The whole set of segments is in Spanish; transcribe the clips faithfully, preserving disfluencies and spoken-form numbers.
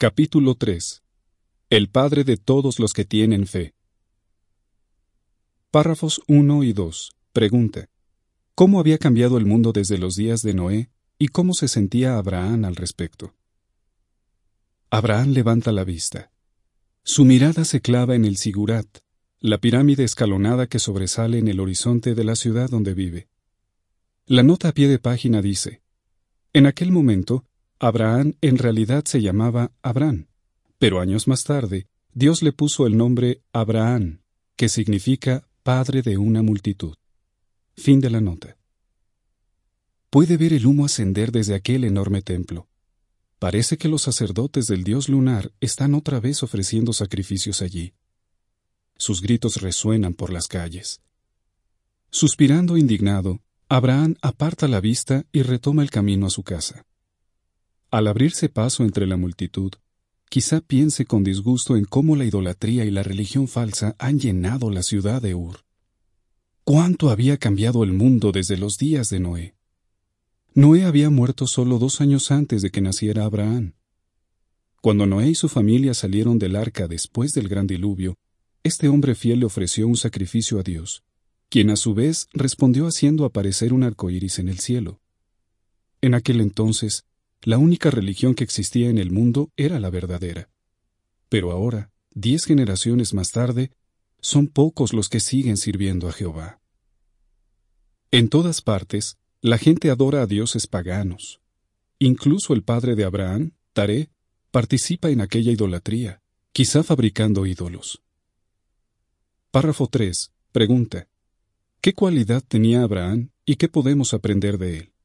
Capítulo tres. El Padre de todos los que tienen fe. Párrafos uno y dos. Pregunta: ¿cómo había cambiado el mundo desde los días de Noé y cómo se sentía Abraham al respecto? Abraham levanta la vista. Su mirada se clava en el Sigurat, la pirámide escalonada que sobresale en el horizonte de la ciudad donde vive. La nota a pie de página dice: en aquel momento, Abraham en realidad se llamaba Abraham, pero años más tarde, Dios le puso el nombre Abraham, que significa padre de una multitud. Fin de la nota. Puede ver el humo ascender desde aquel enorme templo. Parece que los sacerdotes del dios lunar están otra vez ofreciendo sacrificios allí. Sus gritos resuenan por las calles. Suspirando indignado, Abraham aparta la vista y retoma el camino a su casa. Al abrirse paso entre la multitud, quizá piense con disgusto en cómo la idolatría y la religión falsa han llenado la ciudad de Ur. ¿Cuánto había cambiado el mundo desde los días de Noé? Noé había muerto solo dos años antes de que naciera Abraham. Cuando Noé y su familia salieron del arca después del gran diluvio, este hombre fiel le ofreció un sacrificio a Dios, quien a su vez respondió haciendo aparecer un arco iris en el cielo. En aquel entonces, la única religión que existía en el mundo era la verdadera. Pero ahora, diez generaciones más tarde, son pocos los que siguen sirviendo a Jehová. En todas partes, la gente adora a dioses paganos. Incluso el padre de Abraham, Taré, participa en aquella idolatría, quizá fabricando ídolos. Párrafo tres. Pregunta: ¿qué cualidad tenía Abraham y qué podemos aprender de él?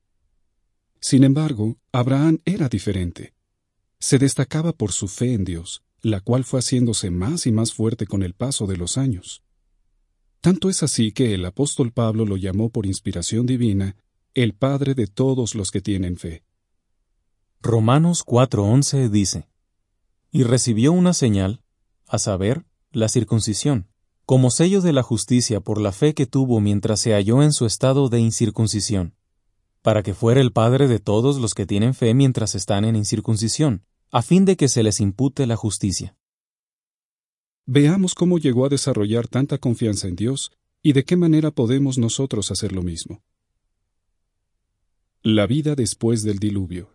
Sin embargo, Abraham era diferente. Se destacaba por su fe en Dios, la cual fue haciéndose más y más fuerte con el paso de los años. Tanto es así que el apóstol Pablo lo llamó por inspiración divina el Padre de todos los que tienen fe. Romanos cuatro once dice: y recibió una señal, a saber, la circuncisión, como sello de la justicia por la fe que tuvo mientras se halló en su estado de incircuncisión, para que fuera el Padre de todos los que tienen fe mientras están en incircuncisión, a fin de que se les impute la justicia. Veamos cómo llegó a desarrollar tanta confianza en Dios y de qué manera podemos nosotros hacer lo mismo. La vida después del diluvio.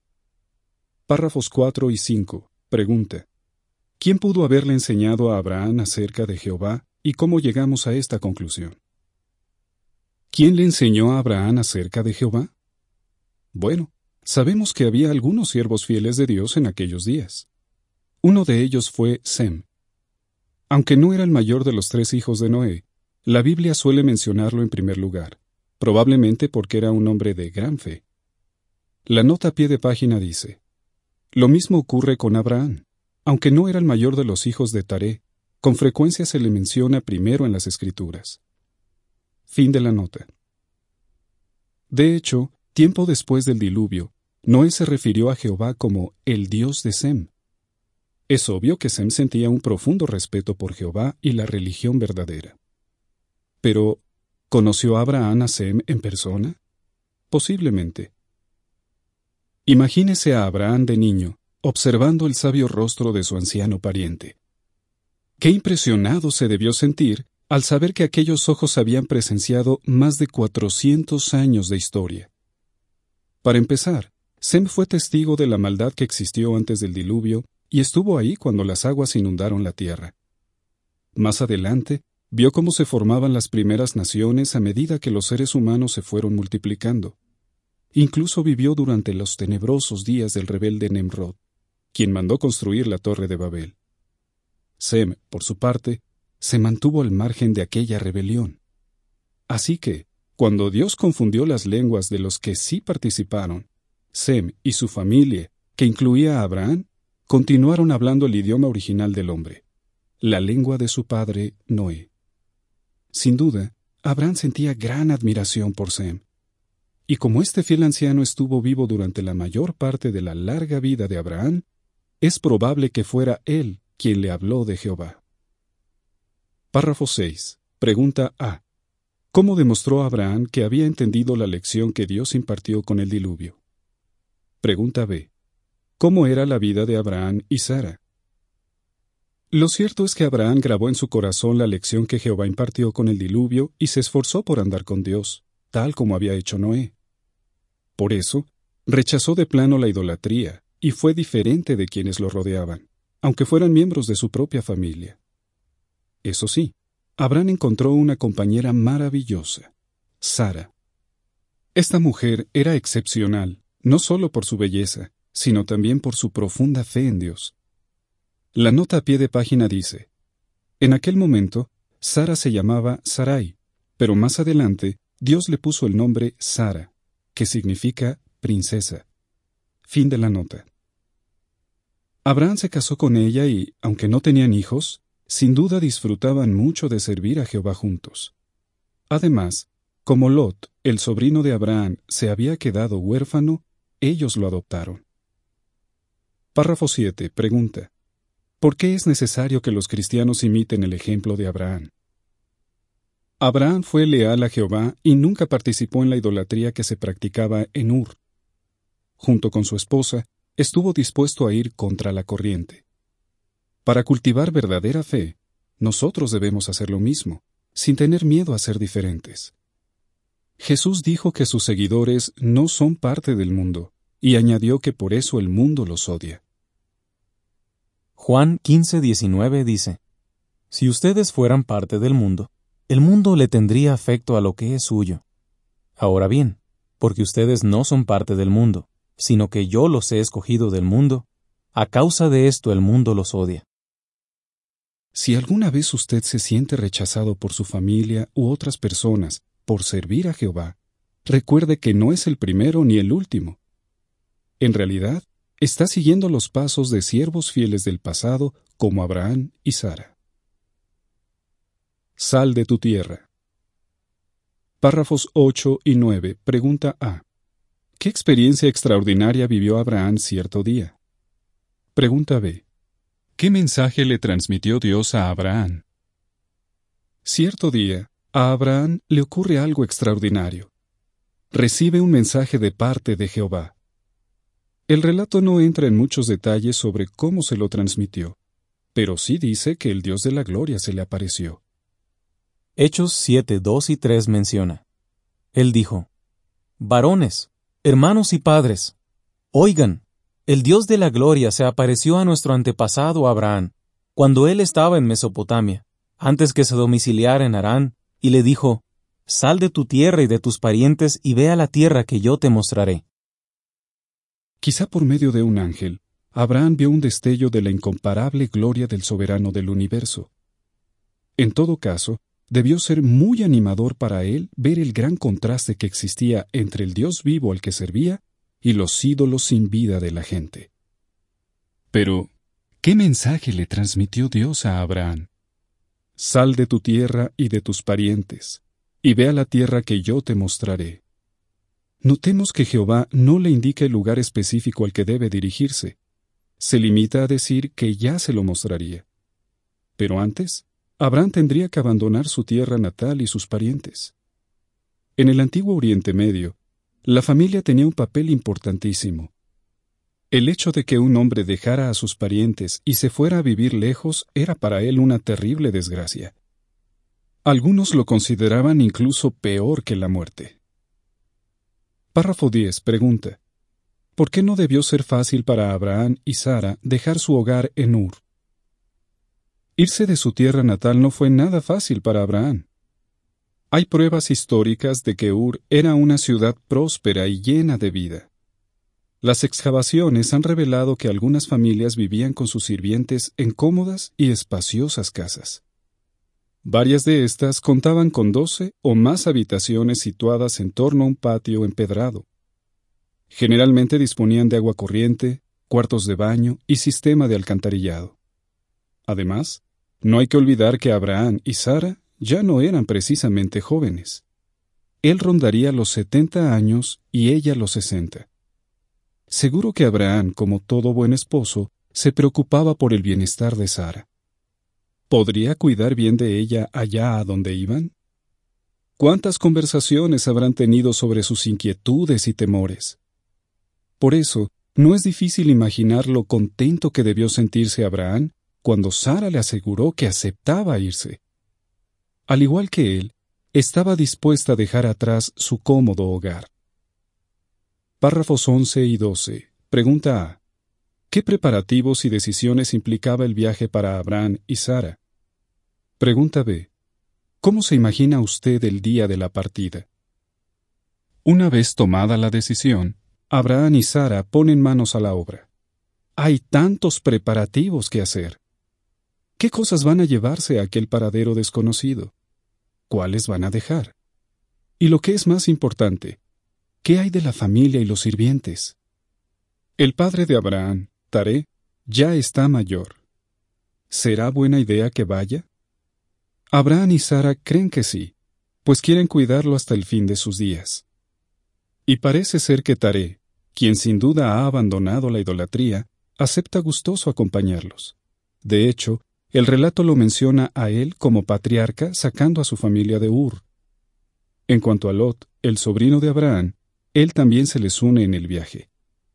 Párrafos cuatro y cinco. Pregunta: ¿quién pudo haberle enseñado a Abraham acerca de Jehová y cómo llegamos a esta conclusión? ¿Quién le enseñó a Abraham acerca de Jehová? Bueno, sabemos que había algunos siervos fieles de Dios en aquellos días. Uno de ellos fue Sem. Aunque no era el mayor de los tres hijos de Noé, la Biblia suele mencionarlo en primer lugar, probablemente porque era un hombre de gran fe. La nota a pie de página dice: lo mismo ocurre con Abraham. Aunque no era el mayor de los hijos de Taré, con frecuencia se le menciona primero en las Escrituras. Fin de la nota. De hecho, tiempo después del diluvio, Noé se refirió a Jehová como el Dios de Sem. Es obvio que Sem sentía un profundo respeto por Jehová y la religión verdadera. Pero, ¿conoció Abraham a Sem en persona? Posiblemente. Imagínese a Abraham de niño, observando el sabio rostro de su anciano pariente. Qué impresionado se debió sentir al saber que aquellos ojos habían presenciado más de cuatrocientos años de historia. Para empezar, Sem fue testigo de la maldad que existió antes del diluvio y estuvo ahí cuando las aguas inundaron la tierra. Más adelante, vio cómo se formaban las primeras naciones a medida que los seres humanos se fueron multiplicando. Incluso vivió durante los tenebrosos días del rebelde Nemrod, quien mandó construir la Torre de Babel. Sem, por su parte, se mantuvo al margen de aquella rebelión. Así que, cuando Dios confundió las lenguas de los que sí participaron, Sem y su familia, que incluía a Abraham, continuaron hablando el idioma original del hombre, la lengua de su padre Noé. Sin duda, Abraham sentía gran admiración por Sem. Y como este fiel anciano estuvo vivo durante la mayor parte de la larga vida de Abraham, es probable que fuera él quien le habló de Jehová. Párrafo seis. Pregunta A. ¿Cómo demostró Abraham que había entendido la lección que Dios impartió con el diluvio? Pregunta B. cómo era la vida de Abraham y Sara. Lo cierto es que Abraham grabó en su corazón la lección que Jehová impartió con el diluvio y se esforzó por andar con Dios, tal como había hecho Noé. Por eso, rechazó de plano la idolatría y fue diferente de quienes lo rodeaban, aunque fueran miembros de su propia familia. Eso sí, Abraham encontró una compañera maravillosa, Sara. Esta mujer era excepcional, no solo por su belleza, sino también por su profunda fe en Dios. La nota a pie de página dice: en aquel momento, Sara se llamaba Sarai, pero más adelante Dios le puso el nombre Sara, que significa princesa. Fin de la nota. Abraham se casó con ella y, aunque no tenían hijos, sin duda disfrutaban mucho de servir a Jehová juntos. Además, como Lot, el sobrino de Abraham, se había quedado huérfano, ellos lo adoptaron. Párrafo siete. Pregunta: ¿por qué es necesario que los cristianos imiten el ejemplo de Abraham? Abraham fue leal a Jehová y nunca participó en la idolatría que se practicaba en Ur. Junto con su esposa, estuvo dispuesto a ir contra la corriente. Para cultivar verdadera fe, nosotros debemos hacer lo mismo, sin tener miedo a ser diferentes. Jesús dijo que sus seguidores no son parte del mundo, y añadió que por eso el mundo los odia. Juan quince diecinueve dice: si ustedes fueran parte del mundo, el mundo le tendría afecto a lo que es suyo. Ahora bien, porque ustedes no son parte del mundo, sino que yo los he escogido del mundo, a causa de esto el mundo los odia. Si alguna vez usted se siente rechazado por su familia u otras personas por servir a Jehová, recuerde que no es el primero ni el último. En realidad, está siguiendo los pasos de siervos fieles del pasado como Abraham y Sara. Sal de tu tierra. Párrafos ocho y nueve. Pregunta A. ¿Qué experiencia extraordinaria vivió Abraham cierto día? Pregunta B. ¿Qué mensaje le transmitió Dios a Abraham? Cierto día, a Abraham le ocurre algo extraordinario. Recibe un mensaje de parte de Jehová. El relato no entra en muchos detalles sobre cómo se lo transmitió, pero sí dice que el Dios de la gloria se le apareció. Hechos siete, dos y tres menciona: Él dijo: varones, hermanos y padres, oigan, el Dios de la gloria se apareció a nuestro antepasado Abraham, cuando él estaba en Mesopotamia, antes que se domiciliara en Harán, y le dijo: sal de tu tierra y de tus parientes y ve a la tierra que yo te mostraré. Quizá por medio de un ángel, Abraham vio un destello de la incomparable gloria del soberano del universo. En todo caso, debió ser muy animador para él ver el gran contraste que existía entre el Dios vivo al que servía y los ídolos sin vida de la gente. Pero, ¿qué mensaje le transmitió Dios a Abraham? Sal de tu tierra y de tus parientes, y ve a la tierra que yo te mostraré. Notemos que Jehová no le indica el lugar específico al que debe dirigirse. Se limita a decir que ya se lo mostraría. Pero antes, Abraham tendría que abandonar su tierra natal y sus parientes. En el antiguo Oriente Medio, la familia tenía un papel importantísimo. El hecho de que un hombre dejara a sus parientes y se fuera a vivir lejos era para él una terrible desgracia. Algunos lo consideraban incluso peor que la muerte. Párrafo diez. Pregunta: ¿por qué no debió ser fácil para Abraham y Sara dejar su hogar en Ur? Irse de su tierra natal no fue nada fácil para Abraham. Hay pruebas históricas de que Ur era una ciudad próspera y llena de vida. Las excavaciones han revelado que algunas familias vivían con sus sirvientes en cómodas y espaciosas casas. Varias de estas contaban con doce o más habitaciones situadas en torno a un patio empedrado. Generalmente disponían de agua corriente, cuartos de baño y sistema de alcantarillado. Además, no hay que olvidar que Abraham y Sara ya no eran precisamente jóvenes. Él rondaría los setenta años y ella los sesenta. Seguro que Abraham, como todo buen esposo, se preocupaba por el bienestar de Sara. ¿Podría cuidar bien de ella allá a donde iban? ¿Cuántas conversaciones habrán tenido sobre sus inquietudes y temores? Por eso, No es difícil imaginar lo contento que debió sentirse Abraham cuando Sara le aseguró que aceptaba irse. Al igual que él, estaba dispuesta a dejar atrás su cómodo hogar. Párrafos once y doce. Pregunta A. ¿Qué preparativos y decisiones implicaba el viaje para Abraham y Sara? Pregunta B. ¿Cómo se imagina usted el día de la partida? Una vez tomada la decisión, Abraham y Sara ponen manos a la obra. Hay tantos preparativos que hacer. ¿Qué cosas van a llevarse a aquel paradero desconocido? ¿Cuáles van a dejar? Y lo que es más importante, ¿qué hay de la familia y los sirvientes? El padre de Abraham, Taré, ya está mayor. ¿Será buena idea que vaya? Abraham y Sara creen que sí, pues quieren cuidarlo hasta el fin de sus días. Y parece ser que Taré, quien sin duda ha abandonado la idolatría, acepta gustoso acompañarlos. De hecho, el relato lo menciona a él como patriarca sacando a su familia de Ur. En cuanto a Lot, el sobrino de Abraham, él también se les une en el viaje.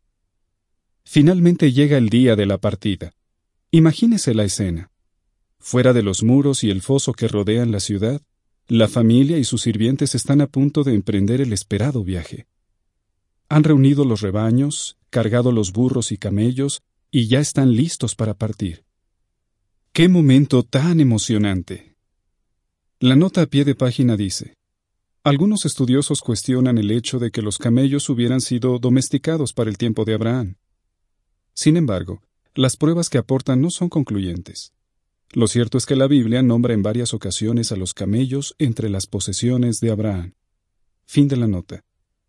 Finalmente llega el día de la partida. Imagínese la escena. Fuera de los muros y el foso que rodean la ciudad, la familia y sus sirvientes están a punto de emprender el esperado viaje. Han reunido los rebaños, cargado los burros y camellos, y ya están listos para partir. ¡Qué momento tan emocionante! La nota a pie de página dice: algunos estudiosos cuestionan el hecho de que los camellos hubieran sido domesticados para el tiempo de Abraham. Sin embargo, las pruebas que aportan no son concluyentes. Lo cierto es que la Biblia nombra en varias ocasiones a los camellos entre las posesiones de Abraham. Fin de la nota.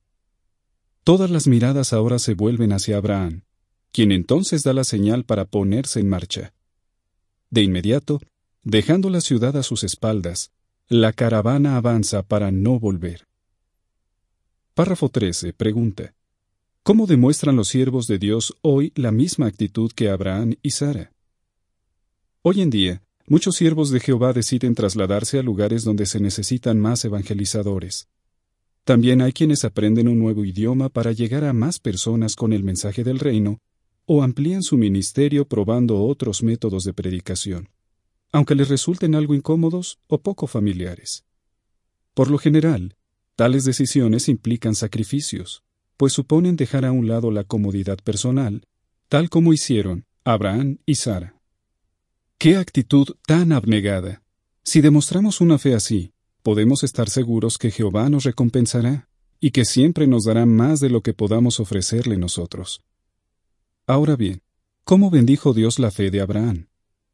Todas las miradas ahora se vuelven hacia Abraham, quien entonces da la señal para ponerse en marcha. De inmediato, dejando la ciudad a sus espaldas, la caravana avanza para no volver. Párrafo trece. Pregunta: ¿cómo demuestran los siervos de Dios hoy la misma actitud que Abraham y Sara? Hoy en día, muchos siervos de Jehová deciden trasladarse a lugares donde se necesitan más evangelizadores. También hay quienes aprenden un nuevo idioma para llegar a más personas con el mensaje del reino, o amplían su ministerio probando otros métodos de predicación, aunque les resulten algo incómodos o poco familiares. Por lo general, tales decisiones implican sacrificios, pues suponen dejar a un lado la comodidad personal, tal como hicieron Abraham y Sara. ¡Qué actitud tan abnegada! Si demostramos una fe así, podemos estar seguros que Jehová nos recompensará y que siempre nos dará más de lo que podamos ofrecerle nosotros. Ahora bien, ¿cómo bendijo Dios la fe de Abraham?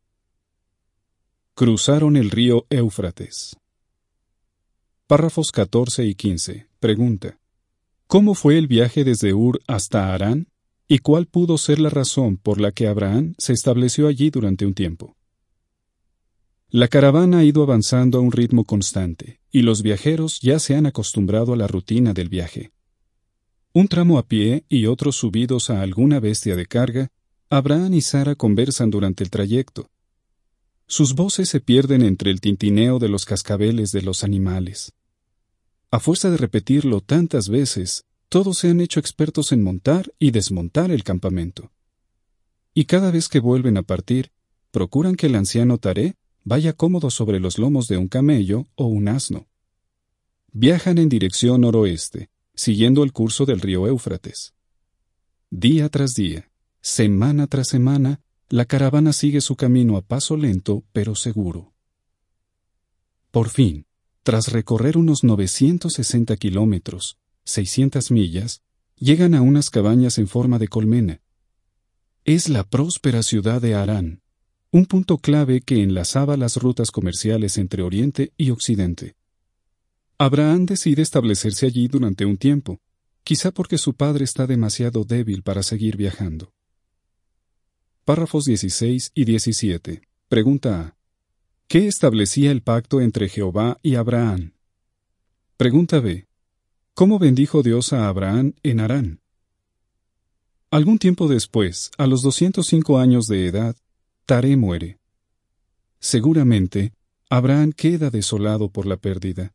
Cruzaron el río Éufrates. Párrafos catorce y quince. Pregunta: ¿cómo fue el viaje desde Ur hasta Harán? ¿Y cuál pudo ser la razón por la que Abraham se estableció allí durante un tiempo? La caravana ha ido avanzando a un ritmo constante, y los viajeros ya se han acostumbrado a la rutina del viaje. Un tramo a pie y otros subidos a alguna bestia de carga, Abraham y Sara conversan durante el trayecto. Sus voces se pierden entre el tintineo de los cascabeles de los animales. A fuerza de repetirlo tantas veces, todos se han hecho expertos en montar y desmontar el campamento. Y cada vez que vuelven a partir, procuran que el anciano Taré vaya cómodo sobre los lomos de un camello o un asno. Viajan en dirección noroeste, siguiendo el curso del río Éufrates. Día tras día, semana tras semana, la caravana sigue su camino a paso lento pero seguro. Por fin, tras recorrer unos novecientos sesenta kilómetros, seiscientas millas, llegan a unas cabañas en forma de colmena. Es la próspera ciudad de Harán, un punto clave que enlazaba las rutas comerciales entre Oriente y Occidente. Abraham decide establecerse allí durante un tiempo, quizá porque su padre está demasiado débil para seguir viajando. Párrafos dieciséis y diecisiete. Pregunta A. ¿Qué establecía el pacto entre Jehová y Abraham? Pregunta B. ¿Cómo bendijo Dios a Abraham en Harán? Algún tiempo después, a los doscientos cinco años de edad, Taré muere. Seguramente, Abraham queda desolado por la pérdida.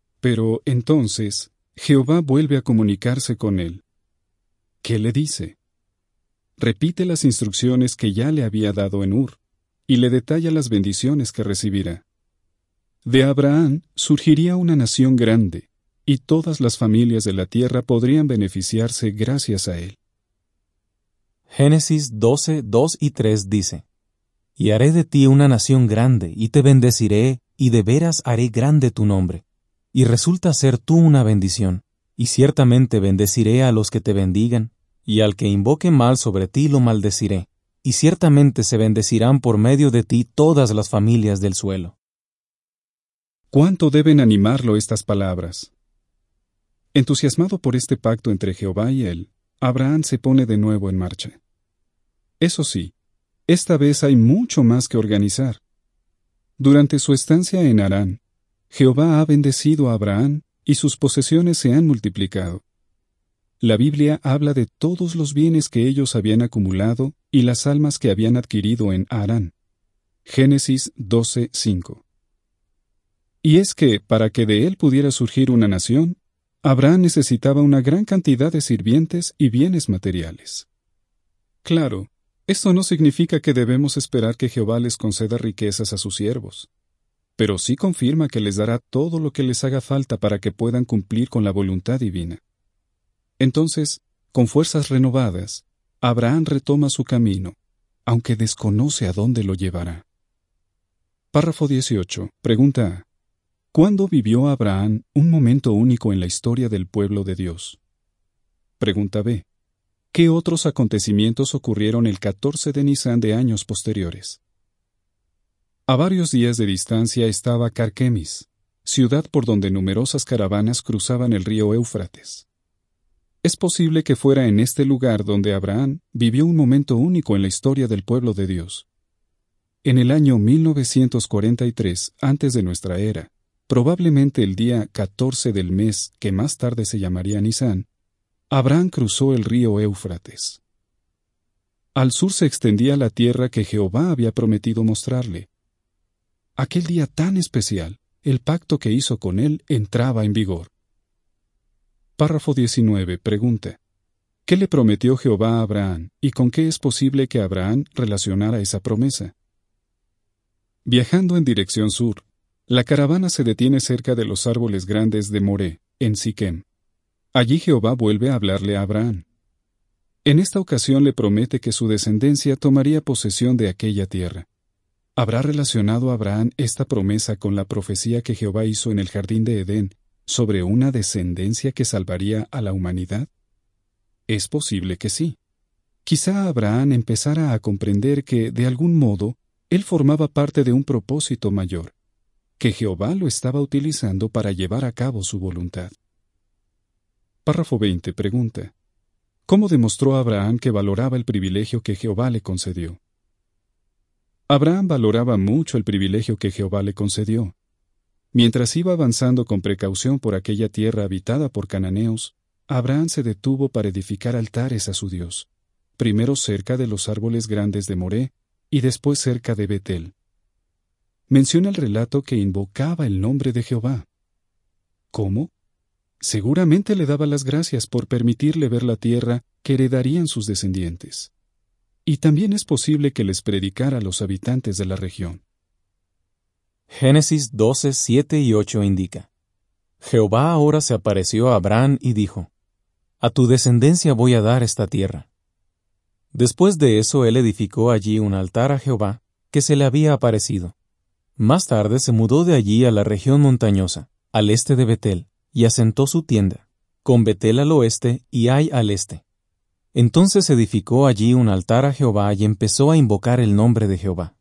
Pero entonces, Jehová vuelve a comunicarse con él. ¿Qué le dice? repite las instrucciones que ya le había dado en Ur, y le detalla las bendiciones que recibirá. De Abraham surgiría una nación grande, y todas las familias de la tierra podrían beneficiarse gracias a él. Génesis doce, dos y tres dice: Y haré de ti una nación grande, y te bendeciré, y de veras haré grande tu nombre, y resulta ser tú una bendición, y ciertamente bendeciré a los que te bendigan, y al que invoque mal sobre ti lo maldeciré, y ciertamente se bendecirán por medio de ti todas las familias del suelo. ¿Cuánto deben animarlo estas palabras? Entusiasmado por este pacto entre Jehová y él, Abraham se pone de nuevo en marcha. Eso sí, esta vez hay mucho más que organizar. Durante su estancia en Harán, Jehová ha bendecido a Abraham y sus posesiones se han multiplicado. La Biblia habla de todos los bienes que ellos habían acumulado y las almas que habían adquirido en Harán. Génesis doce, cinco. Y es que, para que de él pudiera surgir una nación, Abraham necesitaba una gran cantidad de sirvientes y bienes materiales. Claro, esto no significa que debemos esperar que Jehová les conceda riquezas a sus siervos, pero sí confirma que les dará todo lo que les haga falta para que puedan cumplir con la voluntad divina. Entonces, con fuerzas renovadas, Abraham retoma su camino, aunque desconoce a dónde lo llevará. Párrafo dieciocho. Pregunta A. ¿Cuándo vivió Abraham un momento único en la historia del pueblo de Dios? Pregunta B. ¿Qué otros acontecimientos ocurrieron el catorce de Nisán de años posteriores? A varios días de distancia estaba Carquemis, ciudad por donde numerosas caravanas cruzaban el río Éufrates. Es posible que fuera en este lugar donde Abraham vivió un momento único en la historia del pueblo de Dios. En el año mil novecientos cuarenta y tres, antes de nuestra era, probablemente el día catorce del mes que más tarde se llamaría Nisán, Abraham cruzó el río Éufrates. Al sur se extendía la tierra que Jehová había prometido mostrarle. Aquel día tan especial, el pacto que hizo con él entraba en vigor. Párrafo diecinueve. Pregunta: ¿qué le prometió Jehová a Abraham y con qué es posible que Abraham relacionara esa promesa? Viajando en dirección sur, la caravana se detiene cerca de los árboles grandes de Moré, en Siquem. Allí Jehová vuelve a hablarle a Abraham. En esta ocasión le promete que su descendencia tomaría posesión de aquella tierra. ¿Habrá relacionado Abraham esta promesa con la profecía que Jehová hizo en el jardín de Edén sobre una descendencia que salvaría a la humanidad? Es posible que sí. Quizá Abraham empezara a comprender que, de algún modo, él formaba parte de un propósito mayor, que Jehová lo estaba utilizando para llevar a cabo su voluntad. Párrafo veinte. Pregunta: ¿cómo demostró Abraham que valoraba el privilegio que Jehová le concedió? Abraham valoraba mucho el privilegio que Jehová le concedió. Mientras iba avanzando con precaución por aquella tierra habitada por cananeos, Abraham se detuvo para edificar altares a su Dios, primero cerca de los árboles grandes de Moré y después cerca de Betel. Menciona el relato que invocaba el nombre de Jehová. ¿Cómo? Seguramente le daba las gracias por permitirle ver la tierra que heredarían sus descendientes. Y también es posible que les predicara a los habitantes de la región. Génesis doce, siete y ocho indica: Jehová ahora se apareció a Abraham y dijo: A tu descendencia voy a dar esta tierra. Después de eso él edificó allí un altar a Jehová, que se le había aparecido. Más tarde se mudó de allí a la región montañosa, al este de Betel, y asentó su tienda, con Betel al oeste y Ai al este. Entonces edificó allí un altar a Jehová y empezó a invocar el nombre de Jehová.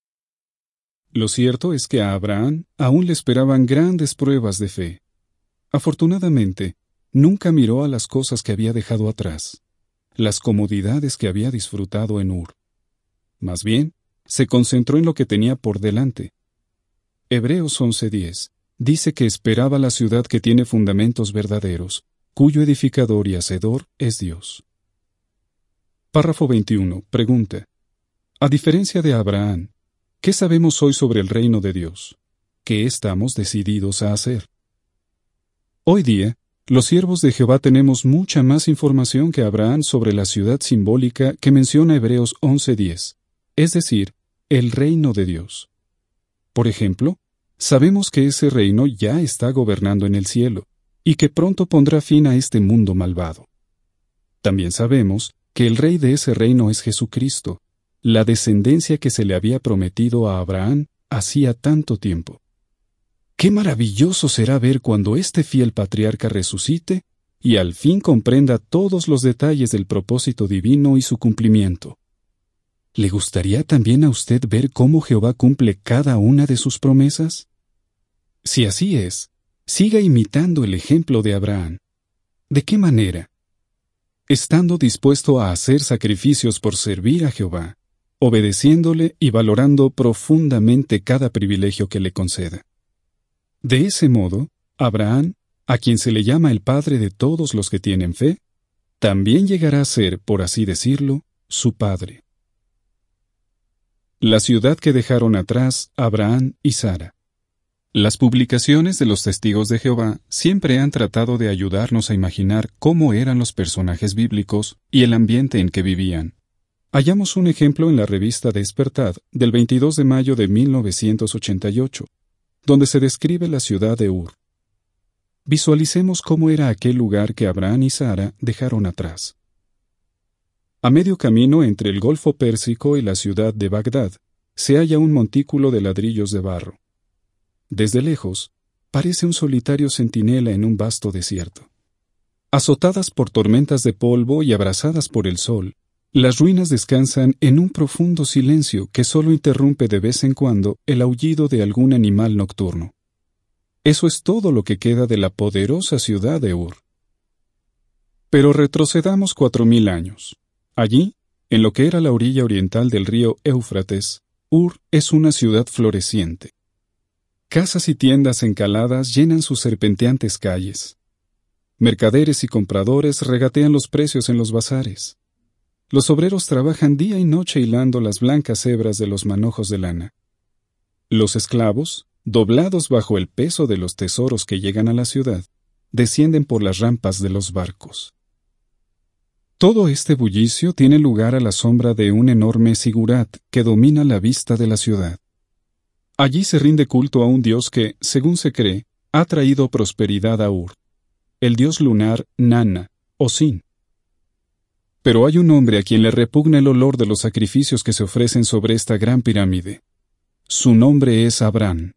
Lo cierto es que a Abraham aún le esperaban grandes pruebas de fe. Afortunadamente, nunca miró a las cosas que había dejado atrás, las comodidades que había disfrutado en Ur. Más bien, se concentró en lo que tenía por delante. Hebreos once diez dice que esperaba la ciudad que tiene fundamentos verdaderos, cuyo edificador y hacedor es Dios. Párrafo veintiuno. Pregunta: a diferencia de Abraham, ¿qué sabemos hoy sobre el reino de Dios? ¿Qué estamos decididos a hacer? Hoy día, Los siervos de Jehová tenemos mucha más información que Abraham sobre la ciudad simbólica que menciona Hebreos once diez, es decir, el reino de Dios. Por ejemplo, sabemos que ese reino ya está gobernando en el cielo, y que pronto pondrá fin a este mundo malvado. También sabemos que el rey de ese reino es Jesucristo, la descendencia que se le había prometido a Abraham hacía tanto tiempo. ¡Qué maravilloso será ver cuando este fiel patriarca resucite y al fin comprenda todos los detalles del propósito divino y su cumplimiento! ¿Le gustaría también a usted ver cómo Jehová cumple cada una de sus promesas? Si así es, siga imitando el ejemplo de Abraham. ¿De qué manera? Estando dispuesto a hacer sacrificios por servir a Jehová, obedeciéndole y valorando profundamente cada privilegio que le conceda. De ese modo, Abraham, a quien se le llama el padre de todos los que tienen fe, también llegará a ser, por así decirlo, su padre. La ciudad que dejaron atrás Abraham y Sara. Las publicaciones de los testigos de Jehová siempre han tratado de ayudarnos a imaginar cómo eran los personajes bíblicos y el ambiente en que vivían. Hallamos un ejemplo en la revista Despertad del veintidós de mayo de mil novecientos ochenta y ocho, donde se describe la ciudad de Ur. Visualicemos cómo era aquel lugar que Abraham y Sara dejaron atrás. A medio camino entre el Golfo Pérsico y la ciudad de Bagdad, se halla un montículo de ladrillos de barro. Desde lejos, parece un solitario centinela en un vasto desierto. Azotadas por tormentas de polvo y abrasadas por el sol, las ruinas descansan en un profundo silencio que solo interrumpe de vez en cuando el aullido de algún animal nocturno. Eso es todo lo que queda de la poderosa ciudad de Ur. Pero retrocedamos cuatro mil años. Allí, en lo que era la orilla oriental del río Éufrates, Ur es una ciudad floreciente. Casas y tiendas encaladas llenan sus serpenteantes calles. Mercaderes y compradores regatean los precios en los bazares. Los obreros trabajan día y noche hilando las blancas hebras de los manojos de lana. Los esclavos, doblados bajo el peso de los tesoros que llegan a la ciudad, descienden por las rampas de los barcos. Todo este bullicio tiene lugar a la sombra de un enorme sigurat que domina la vista de la ciudad. Allí se rinde culto a un dios que, según se cree, ha traído prosperidad a Ur, el dios lunar Nana, o Sin. Pero hay un hombre a quien le repugna el olor de los sacrificios que se ofrecen sobre esta gran pirámide. Su nombre es Abraham.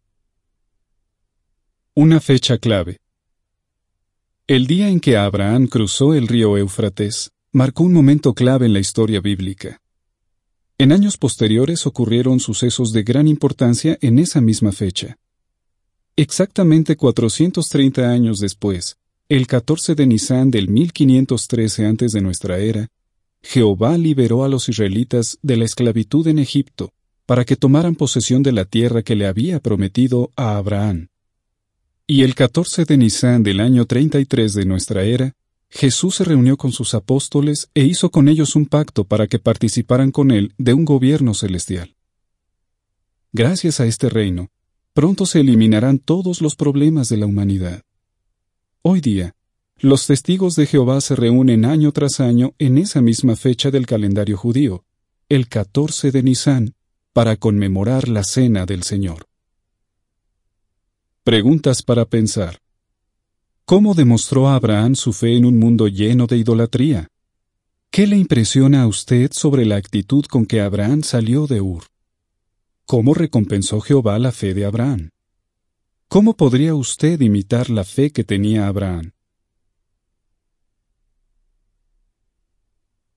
Una fecha clave. El día en que Abraham cruzó el río Éufrates marcó un momento clave en la historia bíblica. En años posteriores ocurrieron sucesos de gran importancia en esa misma fecha. Exactamente cuatrocientos treinta años después, el catorce de Nisán del mil quinientos trece antes de nuestra era, Jehová liberó a los israelitas de la esclavitud en Egipto para que tomaran posesión de la tierra que le había prometido a Abraham. Y el catorce de Nisán del año treinta y tres de nuestra era, Jesús se reunió con sus apóstoles e hizo con ellos un pacto para que participaran con él de un gobierno celestial. Gracias a este reino, pronto se eliminarán todos los problemas de la humanidad. Hoy día, los testigos de Jehová se reúnen año tras año en esa misma fecha del calendario judío, el catorce de Nisán, para conmemorar la Cena del Señor. Preguntas para pensar. ¿Cómo demostró Abraham su fe en un mundo lleno de idolatría? ¿Qué le impresiona a usted sobre la actitud con que Abraham salió de Ur? ¿Cómo recompensó Jehová la fe de Abraham? ¿Cómo podría usted imitar la fe que tenía Abraham?